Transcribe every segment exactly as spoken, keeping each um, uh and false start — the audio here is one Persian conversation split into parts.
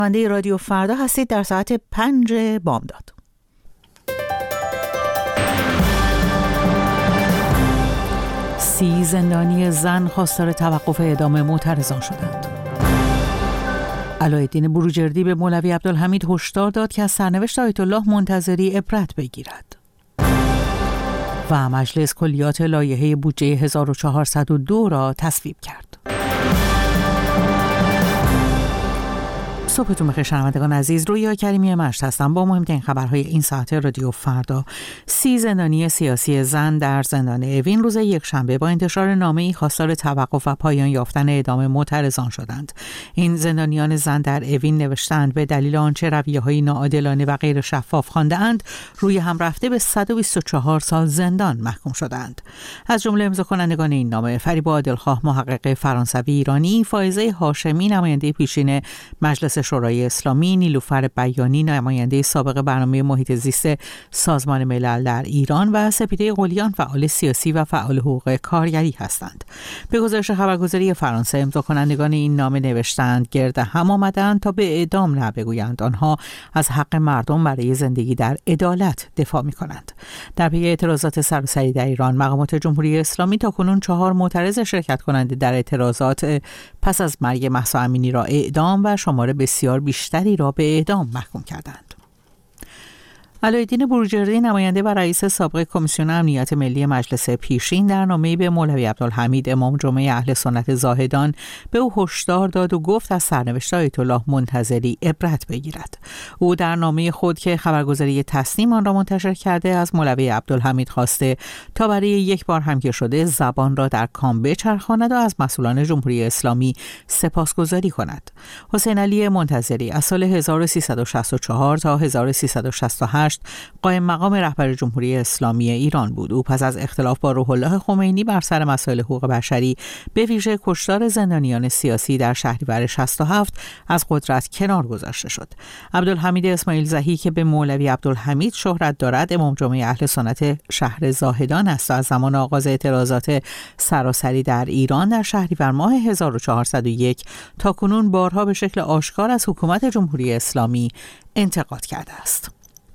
شنونده رادیو فردا هستید در ساعت پنج بامداد. سی زندانی زن خواستار توقف اعدام معترضان شدند. علایالدین بروجردی به مولوی عبدالحمید هشدار داد که از سرنوشت آیت الله منتظری عبرت بگیرد. و مجلس کلیات لایحه بودجه هزار و چهارصد و دو را تصویب کرد. صبحتون بخیر شنوندگان عزیز، رویا کریمی مشت هستم با مهمترین خبرهای این ساعت رادیو فردا. سی زندانی سیاسی زن در زندان اوین روز یکشنبه با انتشار نامه‌ای خواستار توقف و پایان یافتن اعدام معترضان شدند. این زندانیان زن در اوین نوشتند به دلیل آنچه رویه‌های ناعادلانه و غیر شفاف خوانده‌اند روی هم رفته به صد و بیست و چهار سال زندان محکوم شدند. از جمله امضا کنندگان این نامه فریبا عادلخواه محقق فرانسوی ایرانی، فائزه هاشمی نماینده پیشین مجلس شورای اسلامی، نیلوفر بیانی نماینده سابق برنامه محیط زیست سازمان ملل در ایران و سپیده قلیان فعال سیاسی و فعال حقوق کارگری هستند. به گزارش خبرگزاری فرانسه امضا کنندگان این نامه نوشتند گرد هم آمدند تا به اعدام نه بگویند، آنها از حق مردم برای زندگی در عدالت دفاع می کنند. در پی اعتراضات سراسری در ایران، مقامات جمهوری اسلامی تاکنون چهار معترض شرکت کننده در اعتراضات پس از مرگ مهسا امینی را اعدام و شمار بسیار بیشتری را به اعدام محکوم کردند. علایالدین بروجردی نماینده و رئیس سابق کمیسیون امنیت ملی مجلس پیشین در نامه‌ای به مولوی عبدالحمید امام جمعه اهل سنت زاهدان به او هشدار داد و گفت از سرنوشت آیت الله منتظری عبرت بگیرد. او در نامه خود که خبرگزاری تسنیم آن را منتشر کرده از مولوی عبدالحمید خواسته تا برای یک بار هم که شده زبان را در کام بچرخاند و از مسئولان جمهوری اسلامی سپاسگزاری کند. حسین علی منتظری از سال هزار و سیصد و شصت و چهار تا هزار و سیصد و شصت و هشت قائم مقام رهبر جمهوری اسلامی ایران بود. او پس از اختلاف با روح الله خمینی بر سر مسائل حقوق بشری، به ویژه کشتار زندانیان سیاسی در شهریور شصت و هفت، از قدرت کنار گذاشته شد. عبدالحمید اسماعیل زهی که به مولوی عبدالحمید شهرت دارد، امام جمعه اهل سنت شهر زاهدان است و از زمان آغاز اعتراضات سراسری در ایران در شهریور ماه هزار و چهارصد و یک تا کنون بارها به شکل آشکار از حکومت جمهوری اسلامی انتقاد کرده است.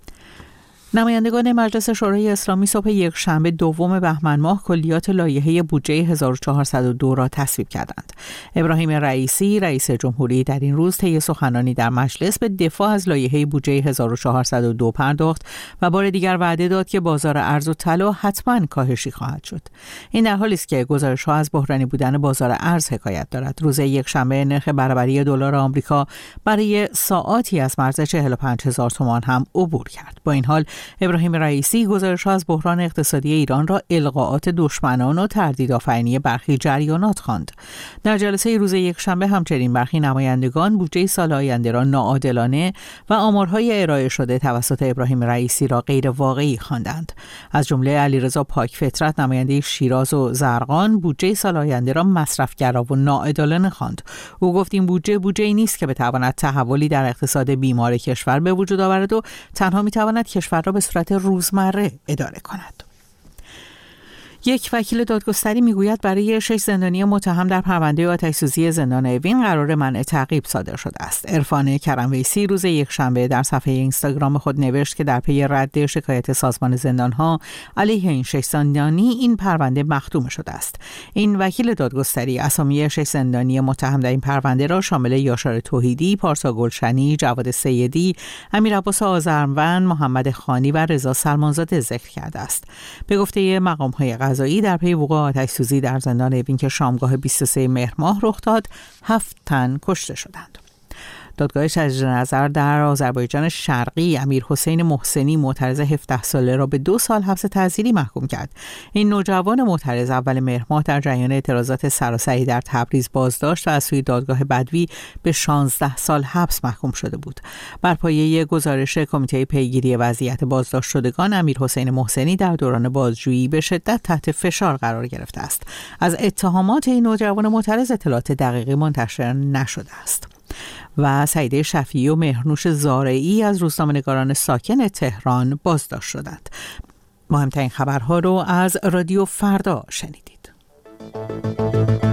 نمایندگان مجلس شورای اسلامی صبح یکشنبه دوم بهمن ماه کلیات لایحه بودجه هزار و چهارصد و دو را تصویب کردند. ابراهیم رئیسی رئیس جمهوری در این روز طی سخنرانی در مجلس به دفاع از لایحه بودجه هزار و چهارصد و دو پرداخت و بار دیگر وعده داد که بازار ارز و طلا حتما کاهشی خواهد شد. این در حالی است که گزارش‌ها از بحرانی بودن بازار ارز حکایت دارد. روز یکشنبه نرخ برابری دلار آمریکا برای ساعاتی از مرز چهل و پنج هزار تومان هم عبور کرد. با این حال ابراهیم رئیسی گزارش‌ها از بحران اقتصادی ایران را القاءات دشمنان و تردیدآفرینی برخی جریانات خواند. در جلسه روز یکشنبه همچنین برخی نمایندگان بودجه سال آینده را ناعادلانه و آمارهای ارائه شده توسط ابراهیم رئیسی را غیر واقعی خواندند. از جمله علیرضا پاکفطرت نماینده شیراز و زرقان بودجه سال آینده را مصرفگرا و ناعادلانه خواند. او گفت این بودجه بودجه‌ای نیست که بتواند تحولی در اقتصاد بیمار کشور به وجود آورد و تنها می‌تواند کشور را به صورت روزمره اداره کند. یک وکیل دادگستری میگوید برای شش زندانی متهم در پرونده آتش‌سوزی زندان اوین قرار منع تعقیب صادر شده است. عرفان کرمویسی روز یکشنبه در صفحه اینستاگرام خود نوشت که در پی رد شکایت سازمان زندانها علیه این شش زندانی این پرونده مختوم شده است. این وکیل دادگستری اسامی شش زندانی متهم در این پرونده را شامل یاشار توحیدی، پارسا گلشنی، جواد سیدی، امیرعباس آذرمند، محمد خانی و رضا سلمانزاده ذکر کرده است. به گفته مقام‌های قضایی در پی وقوع آتش‌سوزی در زندان اوین که شامگاه بیست و سوم مهر ماه رخ داد، هفت تن کشته شدند. دادگاه تجدید نظر در آذربایجان شرقی امیر حسین محسنی معترض هفده ساله را به دو سال حبس تعزیری محکوم کرد. این نوجوان معترض اول مهر ماه در جریان اعتراضات سراسری در تبریز بازداشت و از سوی دادگاه بدوی به شانزده سال حبس محکوم شده بود. بر پایه گزارش کمیته پیگیری وضعیت بازداشت شدگان، امیر حسین محسنی در دوران بازجویی به شدت تحت فشار قرار گرفته است. از اتهامات این نوجوان معترض اطلاعات دقیقی منتشر نشده است. و سعیده شفیعی و مهرنوش زارعی از روزنامه‌نگاران ساکن تهران بازداشت شدند. مهمترین خبرها رو از رادیو فردا شنیدید.